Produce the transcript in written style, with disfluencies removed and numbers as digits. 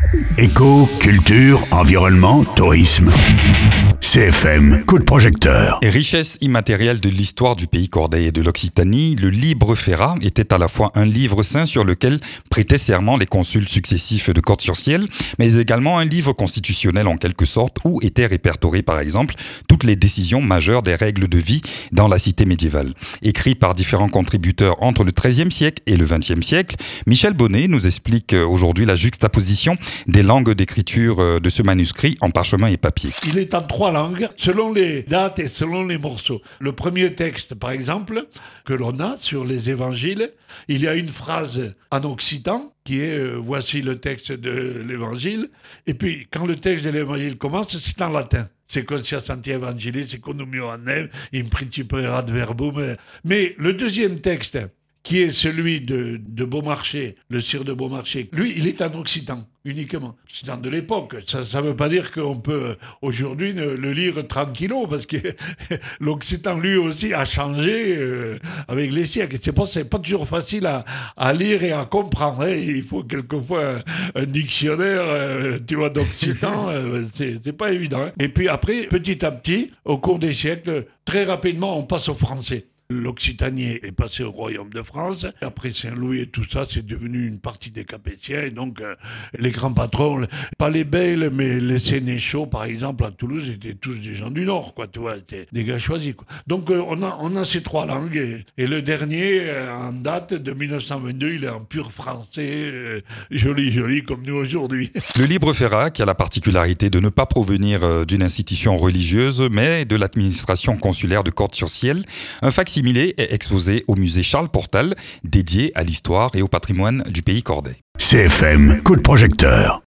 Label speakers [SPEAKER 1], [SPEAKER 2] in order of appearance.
[SPEAKER 1] Éco, culture, environnement, tourisme. CFM, coup de projecteur.
[SPEAKER 2] Et richesse immatérielle de l'histoire du pays Corday et de l'Occitanie, le Libre Ferrat était à la fois un livre saint sur lequel prêtaient serment les consuls successifs de Cordes-sur-Ciel, mais également un livre constitutionnel en quelque sorte où étaient répertoriées par exemple toutes les décisions majeures des règles de vie dans la cité médiévale. Écrit par différents contributeurs entre le XIIIe siècle et le XXe siècle, Michel Bonnet nous explique aujourd'hui la juxtaposition des langues d'écriture de ce manuscrit en parchemin et papier.
[SPEAKER 3] Il est en 3 langues, selon les dates et selon les morceaux. Le premier texte, par exemple, que l'on a sur les évangiles, il y a une phrase en occitan qui est voici le texte de l'évangile. Et puis, quand le texte de l'évangile commence, c'est en latin. Sequentia Sancti Evangelis, Economio Annem, in principio erat verbum. Mais le deuxième texte, qui est celui de Beaumarchais, le sire de Beaumarchais, lui, il est en occitan, uniquement. Occitan de l'époque. Ça ne veut pas dire qu'on peut, aujourd'hui, le lire tranquillo, parce que l'occitan, lui aussi, a changé avec les siècles. C'est pas toujours facile à lire et à comprendre. Hein. Il faut quelquefois un dictionnaire, tu vois, d'occitan. C'est pas évident. Hein. Et puis après, petit à petit, au cours des siècles, très rapidement, on passe au français. L'Occitanie est passé au royaume de France. Après Saint-Louis et tout ça, c'est devenu une partie des Capétiens. Et donc, les grands patrons, pas les Bayle, mais les sénéchaux, par exemple, à Toulouse, étaient tous des gens du Nord, quoi, tu vois, étaient des gars choisis, quoi. Donc, on a ces 3 langues. Et le dernier, en date de 1922, il est en pur français, joli, comme nous aujourd'hui.
[SPEAKER 2] Le Libre Ferrat, qui a la particularité de ne pas provenir d'une institution religieuse, mais de l'administration consulaire de Cordes-sur-Ciel, un facsimilé est exposé au musée Charles Portal, dédié à l'histoire et au patrimoine du pays cordais.
[SPEAKER 1] CFM, coup de projecteur.